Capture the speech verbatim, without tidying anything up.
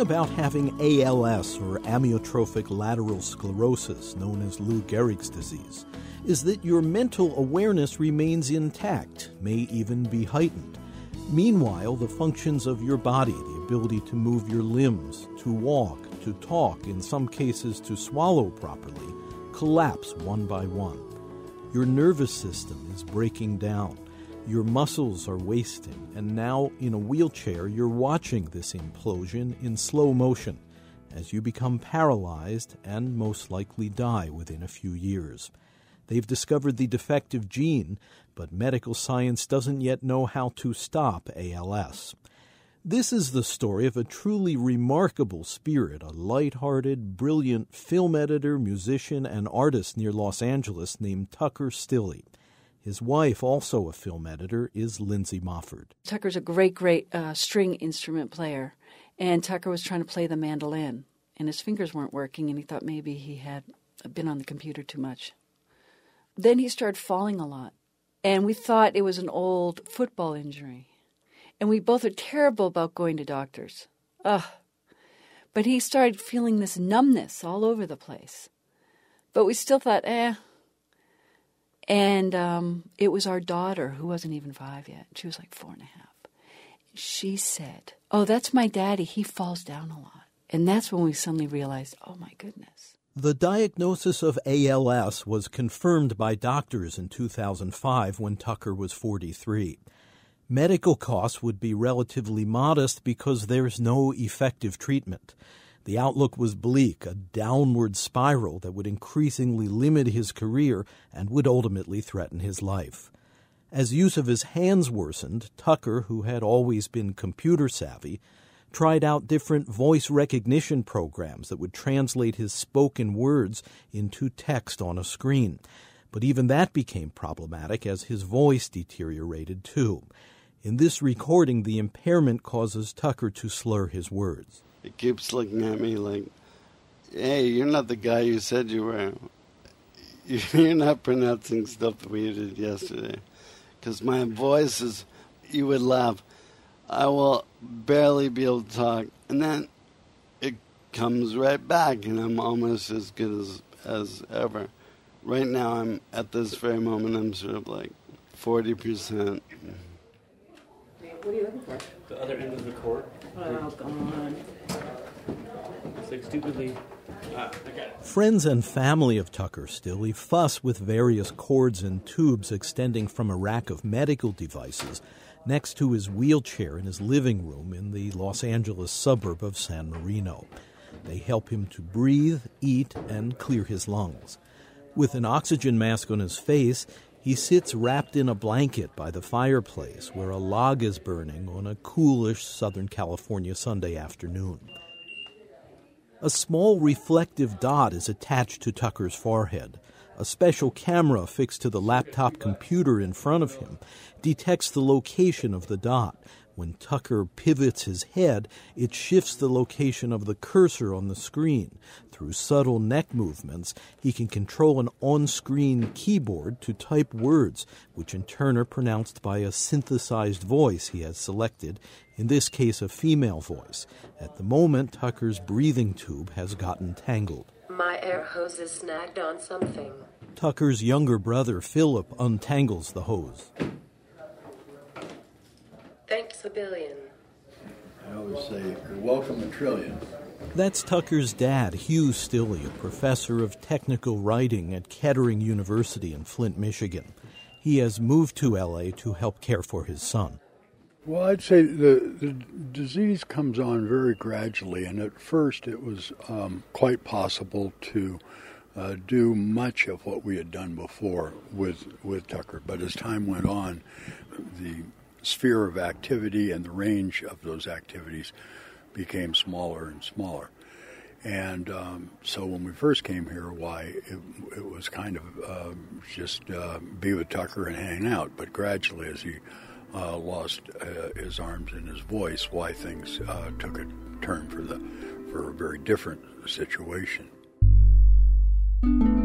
about having A L S, or amyotrophic lateral sclerosis, known as Lou Gehrig's disease, is that your mental awareness remains intact, may even be heightened. Meanwhile, the functions of your body, the ability to move your limbs, to walk, to talk, in some cases to swallow properly, collapse one by one. Your nervous system is breaking down. Your muscles are wasting, and now in a wheelchair you're watching this implosion in slow motion as you become paralyzed and most likely die within a few years. They've discovered the defective gene, but medical science doesn't yet know how to stop A L S. This is the story of a truly remarkable spirit, a light-hearted, brilliant film editor, musician, and artist near Los Angeles named Tucker Stilley. His wife, also a film editor, is Lindsay Mofford. Tucker's a great, great uh, string instrument player, and Tucker was trying to play the mandolin, and his fingers weren't working, and he thought maybe he had been on the computer too much. Then he started falling a lot, and we thought it was an old football injury. And we both are terrible about going to doctors. Ugh. But he started feeling this numbness all over the place. But we still thought, eh. And um, it was our daughter, who wasn't even five yet. She was like four and a half. She said, oh, that's my daddy. He falls down a lot. And that's when we suddenly realized, oh, my goodness. The diagnosis of A L S was confirmed by doctors in two thousand five when Tucker was forty-three. Medical costs would be relatively modest because there's no effective treatment. The outlook was bleak, a downward spiral that would increasingly limit his career and would ultimately threaten his life. As use of his hands worsened, Tucker, who had always been computer savvy, tried out different voice recognition programs that would translate his spoken words into text on a screen. But even that became problematic as his voice deteriorated too. In this recording, the impairment causes Tucker to slur his words. It keeps looking at me like, hey, you're not the guy you said you were. You're not pronouncing stuff that we did yesterday. Because my voice is, you would laugh, I will barely be able to talk. And then it comes right back, and I'm almost as good as, as ever. Right now, I'm at this very moment, I'm sort of like forty percent. What are you looking for? The other end of the cord. Oh, God. It's like stupidly. Ah, I got it. Friends and family of Tucker Stilley fuss with various cords and tubes extending from a rack of medical devices next to his wheelchair in his living room in the Los Angeles suburb of San Marino. They help him to breathe, eat, and clear his lungs. With an oxygen mask on his face, he sits wrapped in a blanket by the fireplace where a log is burning on a coolish Southern California Sunday afternoon. A small reflective dot is attached to Tucker's forehead. A special camera fixed to the laptop computer in front of him detects the location of the dot. When Tucker pivots his head, it shifts the location of the cursor on the screen. Through subtle neck movements, he can control an on-screen keyboard to type words, which in turn are pronounced by a synthesized voice he has selected, in this case a female voice. At the moment, Tucker's breathing tube has gotten tangled. My air hose is snagged on something. Tucker's younger brother, Philip, untangles the hose. Thanks a billion. I always say, you're welcome a trillion. That's Tucker's dad, Hugh Stilley, a professor of technical writing at Kettering University in Flint, Michigan. He has moved to L A to help care for his son. Well, I'd say the, the disease comes on very gradually, and at first it was um, quite possible to uh, do much of what we had done before with, with Tucker. But as time went on, the sphere of activity and the range of those activities became smaller and smaller. And um, so when we first came here, why, it, it was kind of uh, just uh, be with Tucker and hang out. But gradually, as he uh, lost uh, his arms and his voice, why things uh, took a turn for the for a very different situation.